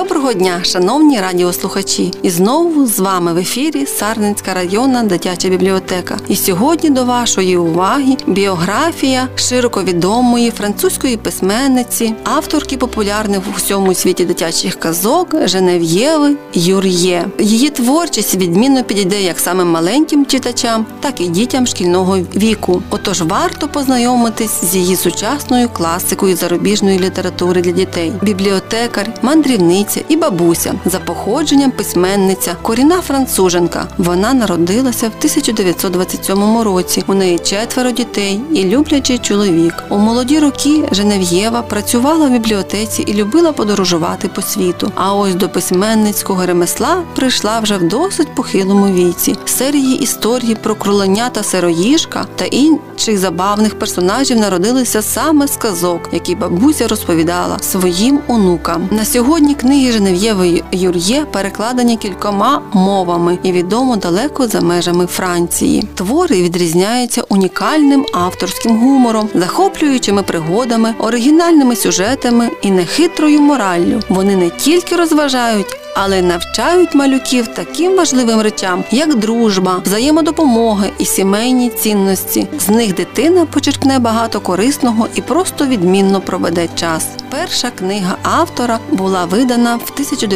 Доброго дня, шановні радіослухачі! І знову з вами в ефірі Сарненська районна дитяча бібліотека. І сьогодні до вашої уваги біографія широко відомої французької письменниці, авторки популярних у всьому світі дитячих казок Женев'єви Юр'є. Її творчість відмінно підійде як самим маленьким читачам, так і дітям шкільного віку. Отож варто познайомитись з її сучасною класикою зарубіжної літератури для дітей. Бібліотекар, мандрівниця і бабуся. За походженням письменниця, корінна француженка. Вона народилася в 1927 році. У неї 4 дітей і люблячий чоловік. У молоді роки Женев'єва працювала в бібліотеці і любила подорожувати по світу. А ось до письменницького ремесла прийшла вже в досить похилому віці. Серії історій про кроленята Сироїжка та інших забавних персонажів народилися саме з казок, які бабуся розповідала своїм онукам. На сьогодні книги Женев'єви Юр'є перекладені кількома мовами і відомо далеко за межами Франції. Твори відрізняються унікальним авторським гумором, захоплюючими пригодами, оригінальними сюжетами і нехитрою мораллю. Вони не тільки розважають, але й навчають малюків таким важливим речам, як дружба, взаємодопомога і сімейні цінності. З них дитина почерпне багато корисного і просто відмінно проведе час. Перша книга автора була видана в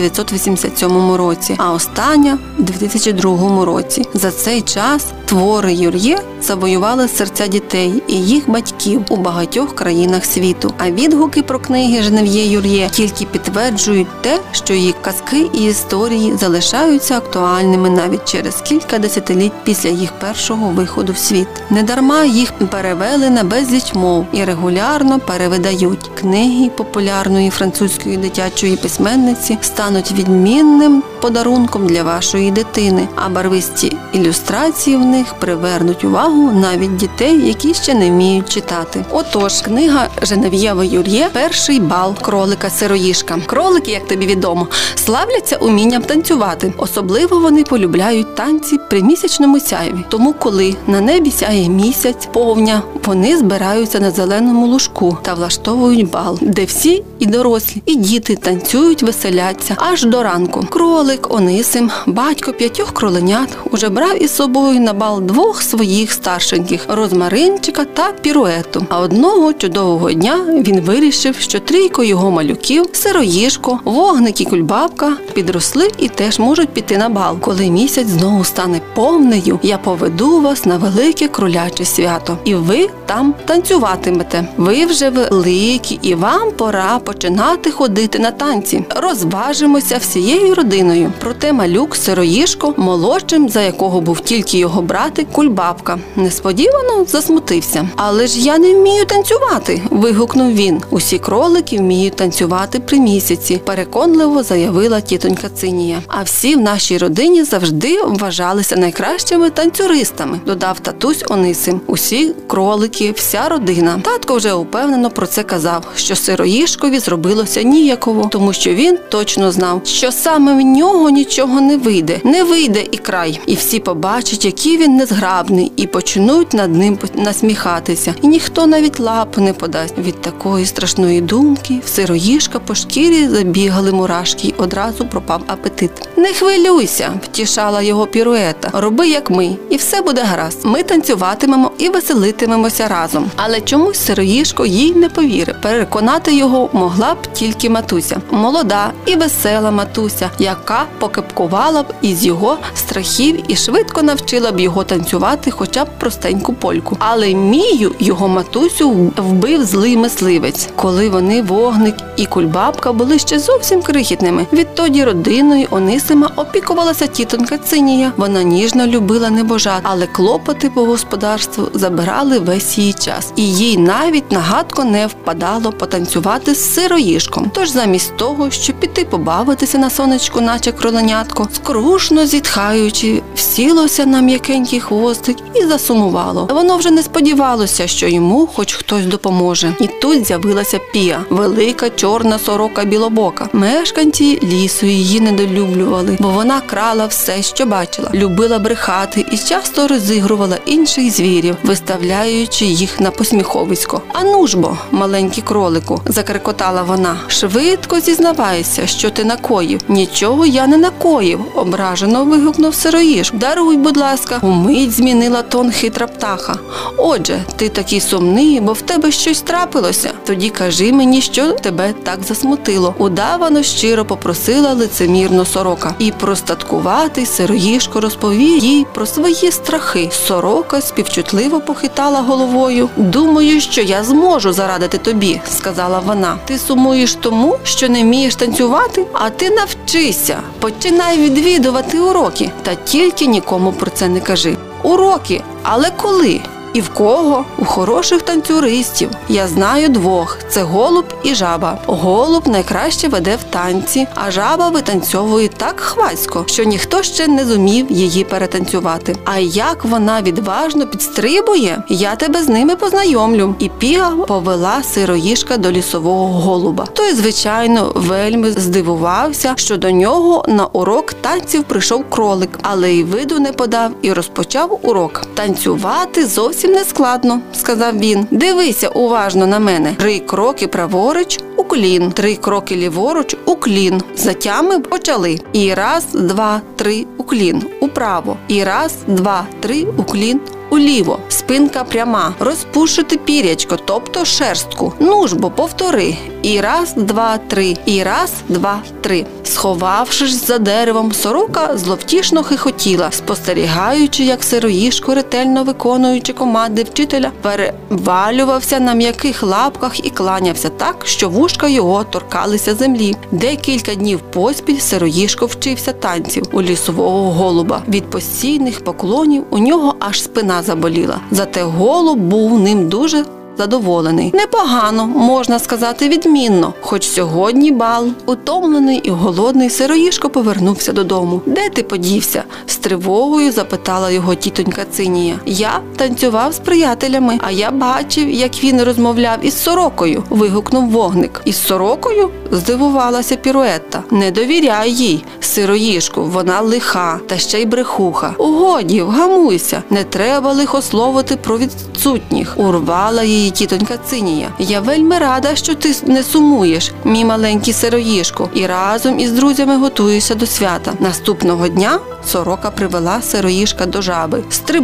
1987 році, а остання – в 2002 році. За цей час твори Юр'є завоювали серця дітей і їх батьків у багатьох країнах світу. А відгуки про книги Женев'є Юр'є тільки підтверджують те, що її казки і історії залишаються актуальними навіть через кілька десятиліть після їх першого виходу в світ. Недарма їх перевели на безліч мов і регулярно перевидають. Книги популярної французької дитячої письменниці стануть відмінним подарунком для вашої дитини, а барвисті ілюстрації в них привернуть увагу навіть дітей, які ще не вміють читати. Отож, книга Женев'єви Юр'є «Перший бал кролика Сироїжка». Кролики, як тобі відомо, славляться умінням танцювати. Особливо вони полюбляють танці при місячному сяйві. Тому, коли на небі сяє місяць, повня, вони збираються на зеленому лужку та влаштовують бал, де всі, і дорослі, і діти танцюють, веселяться аж до ранку. Кролик Онисим, батько 5 кроленят, уже брав із собою на бал 2 своїх старшеньких – Розмаринчика та Піруету. А одного чудового дня він вирішив, що 3 його малюків – Сироїжко, Вогник і Кульбабка – підросли і теж можуть піти на бал. Коли місяць знову стане повнею, я поведу вас на велике кроляче свято. І ви там танцюватимете. Ви вже великі, і вам пора починати ходити на танці. Розважимося всією родиною. Проте малюк Сироїжко, молодшим, за якого був тільки його братик Кульбабка, несподівано засмутився. «Але ж я не вмію танцювати!» – вигукнув він. «Усі кролики вміють танцювати при місяці», – переконливо заявила тітонька Цинія. «А всі в нашій родині завжди вважалися найкращими танцюристами», – додав татусь Онисим. «Усі кролики, вся родина». Татко вже упевнено про це казав, що Сироїжкові зробилося ніяково, тому що він точно знав, що саме в нього нічого не вийде. Не вийде і край. І всі побачать, який він незграбний, і почнуть над ним насміхатися. І ніхто навіть лапу не подасть. Від такої страшної думки в Сироїжка по шкірі забігали мурашки, і одразу пропав апетит. «Не хвилюйся», – втішала його Піруета. «Роби, як ми, і все буде гаразд. Ми танцюватимемо і веселитимемося разом». Але чомусь Сироїжко їй не повірив. Переконати його могла б тільки матуся. Молода і весела матуся, яка покепкувала б із його страхів і швидко навчила б його танцювати хоча б простеньку польку. Але Мію, його матусю, вбив злий мисливець, коли вони, Вогник і Кульбабка, були ще зовсім крихітними. Відтоді родиною Онисима опікувалася тітонька Цинія. Вона ніжно любила небожат, але клопоти по господарству забирали весь її час. І їй навіть на гадку не впадало потанцювати з Сироїжком. Тож замість того, щоб піти побавитися на сонечку, наче кроленятко, скрушно зітхаючи, сілося на м'якенький хвостик і засумувало. Воно вже не сподівалося, що йому хоч хтось допоможе. І тут з'явилася Пія, велика чорна сорока білобока. Мешканці лісу її недолюблювали, бо вона крала все, що бачила, любила брехати і часто розігрувала інших звірів, виставляючи їх на посміховисько. «Ану ж бо, маленький кролику», – закрикотала вона, – «швидко зізнавайся, таке, що ти накоїв?» «Нічого я не накоїв», – ображено вигукнув сироїжка. «Даруй, будь ласка», – умить змінила тон хитра птаха. «Отже, ти такий сумний, бо в тебе щось трапилося. Тоді кажи мені, що тебе так засмутило», – удавано щиро попросила лицемірно сорока. І простаткуватий сироїжко розповів їй про свої страхи. Сорока співчутливо похитала головою. «Думаю, що я зможу зарадити тобі», – сказала вона. «Ти сумуєш тому, що не вмієш танцювати? А ти навчися. Починай відвідувати уроки. Та тільки нікому про це не кажи». «Уроки? Але коли? І в кого?» «У хороших танцюристів. Я знаю двох. Це голуб і жаба. Голуб найкраще веде в танці, а жаба витанцьовує так хвацько, що ніхто ще не зумів її перетанцювати. А як вона відважно підстрибує, я тебе з ними познайомлю». І Піга повела сироїжка до лісового голуба. Той, звичайно, вельми здивувався, що до нього на урок танців прийшов кролик, але й виду не подав і розпочав урок. «Танцювати зовсім не складно», – сказав він. «Дивися уважно на мене. 3 кроки праворуч – уклін, 3 кроки ліворуч – уклін. Затями почали. І 1, 2, 3 – уклін управо. І 1, 2, 3 – уклін уліво. Спинка пряма. Розпушити пірячко, тобто шерстку. Ну ж бо, повтори. І 1, 2, 3. І 1, 2, 3. Сховавшись за деревом, сорока зловтішно хихотіла, спостерігаючи, як сироїжко, ретельно виконуючи команди вчителя, перевалювався на м'яких лапках і кланявся так, що вушка його торкалися землі. Декілька днів поспіль сироїжко вчився танців у лісового голуба. Від постійних поклонів у нього аж спина заболіла. Зате голуб був ним дуже задоволений. Непогано, можна сказати, відмінно. Хоч сьогодні бал. Утомлений і голодний сироїжко повернувся додому. «Де ти подівся?» – з тривогою запитала його тітонька Цинія. «Я танцював з приятелями, а я бачив, як він розмовляв із сорокою», – вигукнув вогник. «Із сорокою?» – здивувалася Піруетта. «Не довіряй їй, сироїжку, вона лиха, та ще й брехуха». «Годі, вгамуйся, не треба лихословити про відсутніх», – урвала її тітонька Цинія. «Я вельми рада, що ти не сумуєш, мій маленький сироїжко, і разом із друзями готуєшся до свята». Наступного дня сорока привела сироїжка до жаби.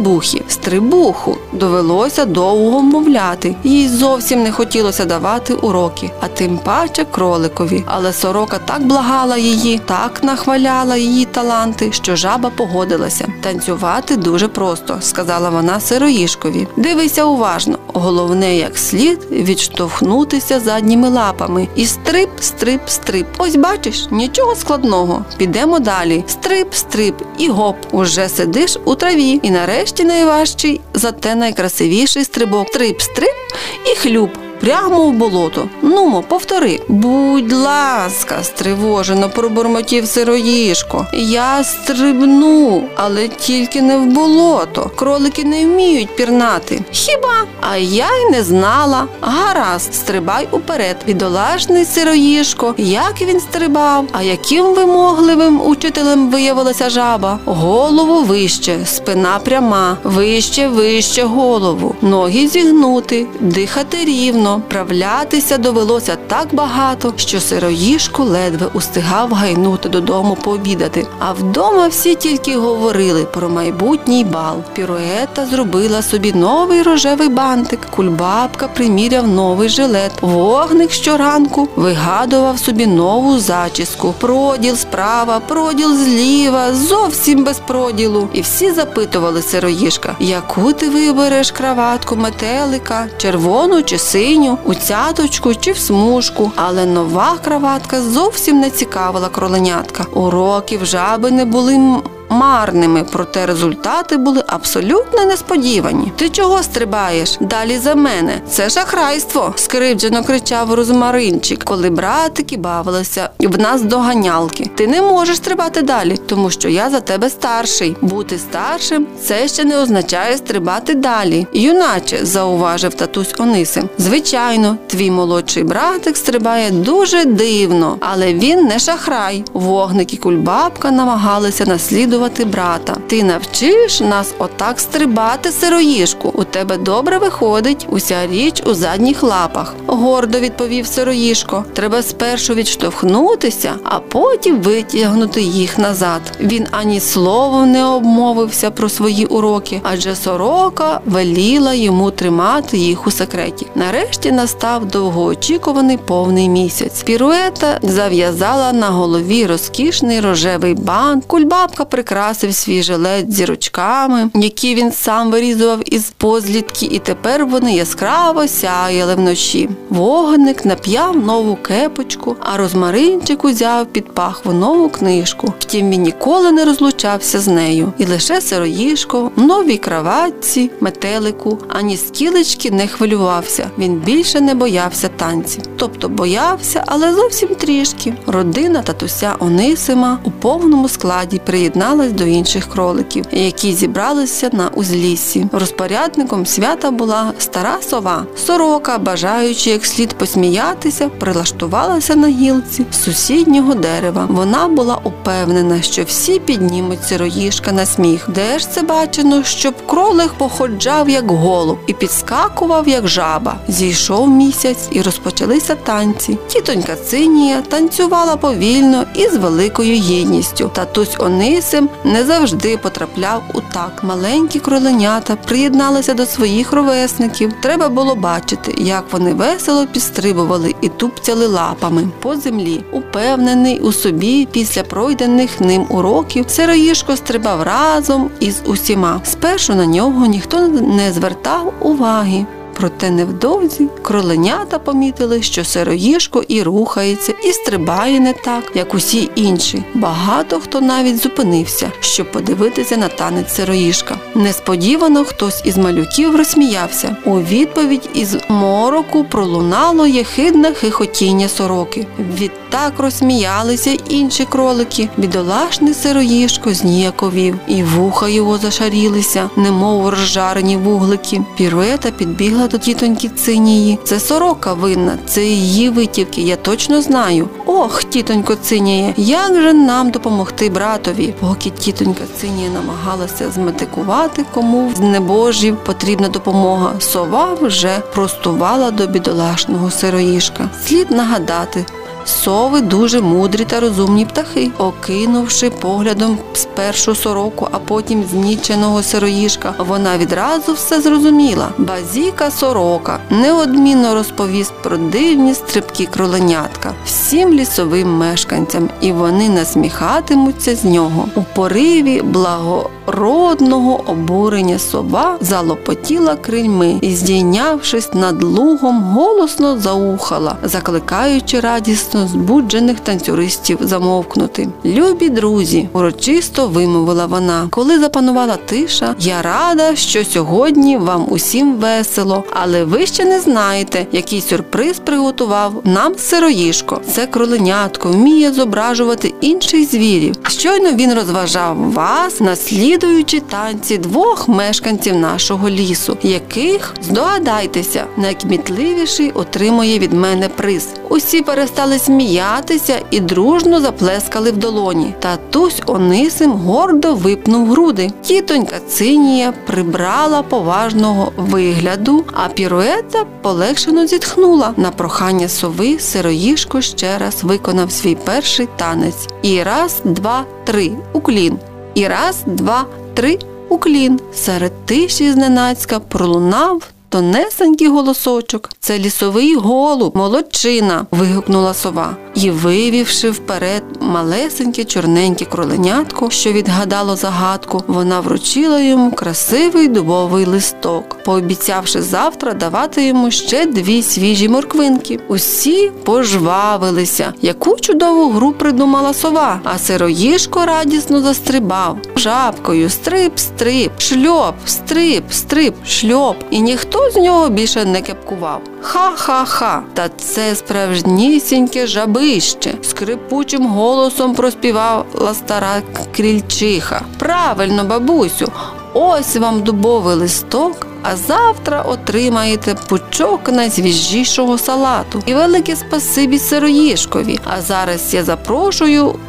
Стрибуху довелося довго вмовляти. Їй зовсім не хотілося давати уроки, а тим паче кроликові. Але сорока так благала її, так нахваляла її таланти, що жаба погодилася. «Танцювати дуже просто», – сказала вона сироїжкові. «Дивися уважно. Головне, як слід, відштовхнутися задніми лапами. І стрип, стрип, стрип. Ось бачиш, нічого складного. Підемо далі. Стрип, стрип і гоп. Уже сидиш у траві. І нарешті найважчий, зате найкрасивіший стрибок. Стрип, стрип і хлюп. Прямо в болото. Нумо, повтори». «Будь ласка», – стривожено пробурмотів сироїжко. «Я стрибну, але тільки не в болото. Кролики не вміють пірнати». «Хіба? А я й не знала». «Гаразд, стрибай уперед». Бідолашний сироїжко, як він стрибав, а яким вимогливим учителем виявилася жаба. Голову вище, спина пряма, вище, вище голову, ноги зігнути, дихати рівно. Вправлятися довелося так багато, що сироїжко ледве устигав гайнути додому пообідати. А вдома всі тільки говорили про майбутній бал. Піруетта зробила собі новий рожевий бантик, Кульбабка приміряв новий жилет, Вогник щоранку вигадував собі нову зачіску. Проділ справа, проділ зліва, зовсім без проділу. І всі запитували сироїжка, яку ти вибереш краватку метелика, червону чи синю, у цяточку чи в смужку. Але нова краватка зовсім не цікавила кроленятка. Уроки в жаби не були марними, проте результати були абсолютно несподівані. «Ти чого стрибаєш? Далі за мене. Це шахрайство!» – скривджено кричав Розмаринчик, коли братики бавилися в нас доганялки. «Ти не можеш стрибати далі, тому що я за тебе старший. Бути старшим – це ще не означає стрибати далі. Юначе», – зауважив татусь Онисим. «Звичайно, твій молодший братик стрибає дуже дивно, але він не шахрай». Вогник і Кульбабка намагалися наслідувати запитувати брата: «Ти навчиш нас отак стрибати, сироїжку? У тебе добре виходить, уся річ у задніх лапах», – гордо відповів сироїжко. «Треба спершу відштовхнутися, а потім витягнути їх назад». Він ані словом не обмовився про свої уроки, адже сорока веліла йому тримати їх у секреті. Нарешті настав довгоочікуваний повний місяць. Піруета зав'язала на голові розкішний рожевий бант, кульбабка прикрасив свій жилет зірочками, які він сам вирізував із позлітки, і тепер вони яскраво сяяли вночі. Вогник нап'яв нову кепочку, а розмаринчик узяв під пахву нову книжку. Втім, він ніколи не розлучався з нею. І лише сироїжко в новій краватці, метелику, ані скілечки не хвилювався. Він більше не боявся танців. Тобто боявся, але зовсім трішки. Родина татуся Онисима у повному складі приєдналась до інших кроликів, які зібралися на узліссі. Розпорядником свята була стара сова. Сорока, бажаючи як слід посміятися, прилаштувалася на гілці з сусіднього дерева. Вона була упевнена, що всі піднімуть сироїжка на сміх. Де ж це бачено, щоб кролик походжав як голуб і підскакував як жаба? Зійшов місяць і розпочалися танці. Тітонька Цинія танцювала повільно і з великою гідністю. Татусь Онисим не завжди потрапляв у такт. Маленькі кроленята приєдналися до своїх ровесників. Треба було бачити, як вони весело підстрибували і тупцяли лапами по землі. Упевнений у собі після пройдених ним уроків, сироїжко стрибав разом із усіма. Спершу на нього ніхто не звертав уваги. Проте невдовзі кроленята помітили, що сироїжко і рухається, і стрибає не так, як усі інші. Багато хто навіть зупинився, щоб подивитися на танець сироїжка. Несподівано хтось із малюків розсміявся. У відповідь із мороку пролунало єхидне хихотіння сороки. Відтак розсміялися й інші кролики. Бідолашний сироїжко зніяковів, і вуха його зашарілися, немов розжарені вуглики. Піруета підбігла до тітоньки Цинії. «Це сорока винна, це її витівки, я точно знаю. Ох, тітонько Цинія, як же нам допомогти братові?» Поки тітонька Цинія намагалася зметикувати, кому з небожів потрібна допомога, сова вже простувала до бідолашного сироїжка. Слід нагадати, сови дуже мудрі та розумні птахи. Окинувши поглядом спершу сороку, а потім зніченого сироїжка, вона відразу все зрозуміла. Базіка сорока неодмінно розповість про дивні стрибки кроленятка всім лісовим мешканцям, і вони насміхатимуться з нього. У пориві благородного обурення сова залопотіла крильми і, здійнявшись над лугом, голосно заухала, закликаючи радісно збуджених танцюристів замовкнути. «Любі друзі», – урочисто вимовила вона, коли запанувала тиша, «я рада, що сьогодні вам усім весело, але ви ще не знаєте, який сюрприз приготував нам сироїжко. Це кроленятко вміє зображувати інших звірів. Щойно він розважав вас, наслідуючи танці двох мешканців нашого лісу, яких, здогадайтеся, найкмітливіший отримує від мене приз». Усі перестали сміятися і дружно заплескали в долоні. Татусь Онисим гордо випнув груди. Тітонька Цинія прибрала поважного вигляду, а Піруета полегшено зітхнула. На прохання сови сироїжко ще раз виконав свій перший танець. І раз, два, три, уклін. І раз, два, три, уклін. Серед тиші зненацька пролунав тонесенький голосочок. «Це лісовий голуб, молодчина!» – вигукнула сова. І, вивівши вперед малесеньке чорненьке кроленятко, що відгадало загадку, вона вручила йому красивий дубовий листок, пообіцявши завтра давати йому ще 2 свіжі морквинки. Усі пожвавилися. Яку чудову гру придумала сова, а сироїжко радісно застрибав. Жабкою стрип-стрип, шльоп, стрип-стрип, шльоп. І ніхто з нього більше не кепкував. Ха-ха-ха! Та це справжнісіньке жабище! Скрипучим голосом проспівала стара крільчиха. Правильно, бабусю, ось вам дубовий листок, а завтра отримаєте пучок найсвіжішого салату. І велике спасибі сироїжкові. А зараз я запрошую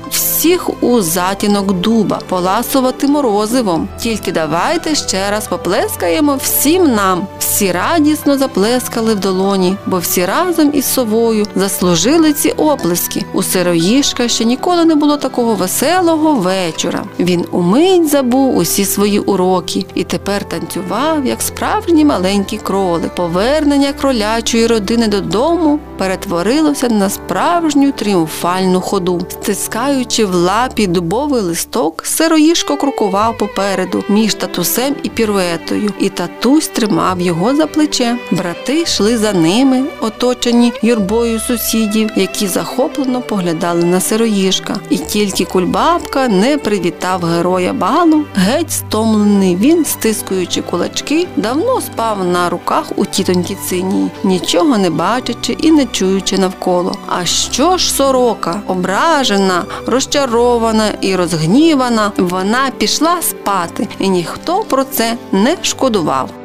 всіх у затінок дуба, поласувати морозивом. Тільки давайте ще раз поплескаємо всім нам. Всі радісно заплескали в долоні, бо всі разом із совою заслужили ці оплески. У Сироїжка ще ніколи не було такого веселого вечора. Він умить забув усі свої уроки і тепер танцював, як справжній маленький кролик. Повернення кролячої родини додому перетворилося на справжню тріумфальну ходу. Стискаючи в лапі дубовий листок, Сироїжко крокував попереду між татусем і піруетою, і татусь тримав його за плече. Брати йшли за ними, оточені юрбою сусідів, які захоплено поглядали на Сироїжка. І тільки Кульбабка не привітав героя балу. Геть стомлений він, стискуючи кулачки, давно спав на руках у тітоньки Цинії, нічого не бачачи і не чуючи навколо. А що ж сорока? Ображена, розчарована і розгнівана, вона пішла спати, і ніхто про це не шкодував.